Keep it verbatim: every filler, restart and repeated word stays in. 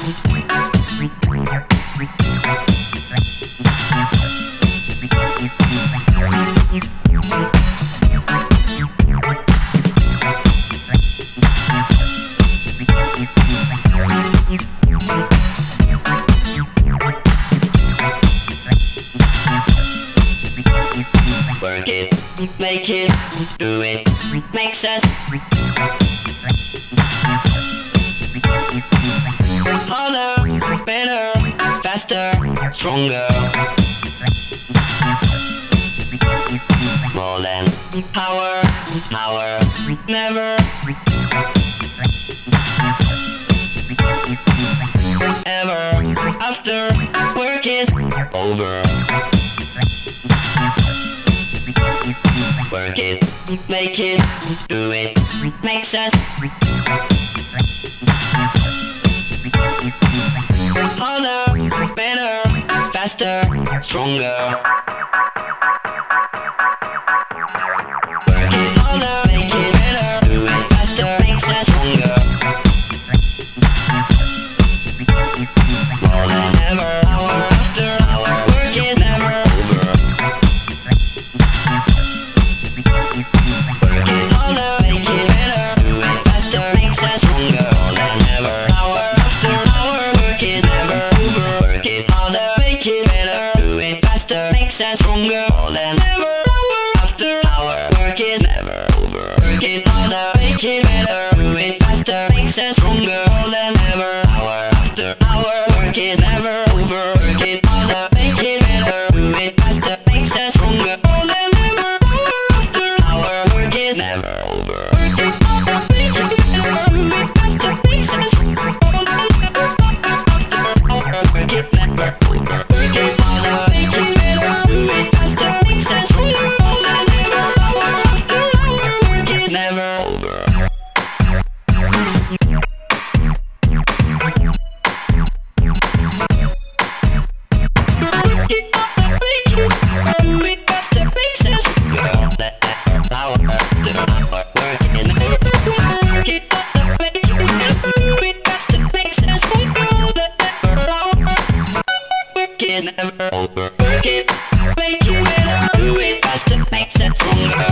Work it, make it, do it, makes us harder, better, faster, stronger. More than power, power, never ever after work is over. Work it, make it, do it, makes us harder, better, faster, stronger. Work it harder, make it better, do it faster, makes us stronger. More than ever, hour after hour, work is never over. Work it harder, make it better, do it faster, makes us stronger. More than ever, hour after hour, work is never over. Work it harder, make it better, do it faster, makes us stronger. More than ever, hour after hour, work is never over. Work it harder, make it better, do it faster, makes us stronger. More than ever, hour after hour, work is never over. Work it harder, make it better, do it faster, makes us stronger. More than ever, hour after hour, work is never over. Work it harder, make it better, do it faster, makes us stronger. More than ever, hour after hour, work it never over. Work it harder, make it better, do it faster, makes us stronger. More than ever, hour after hour, work is never over. Never over. Work it, make it better, do it faster, makes it stronger.